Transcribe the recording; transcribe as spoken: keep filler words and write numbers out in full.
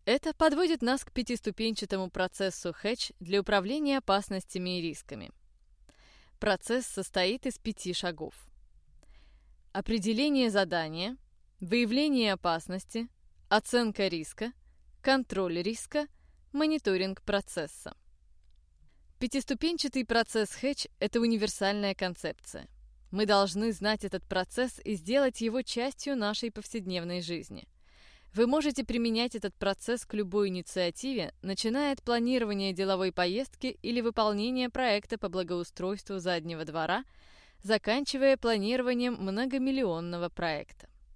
Это подводит нас к пятиступенчатому процессу хедж для управления опасностями и рисками. Процесс состоит из пяти шагов. Определение задания, выявление опасности, оценка риска, контроль риска, мониторинг процесса. Пятиступенчатый процесс хедж – это универсальная концепция. Мы должны знать этот процесс и сделать его частью нашей повседневной жизни. Вы можете применять этот процесс к любой инициативе, начиная от планирования деловой поездки или выполнения проекта по благоустройству заднего двора, заканчивая планированием многомиллионного проекта.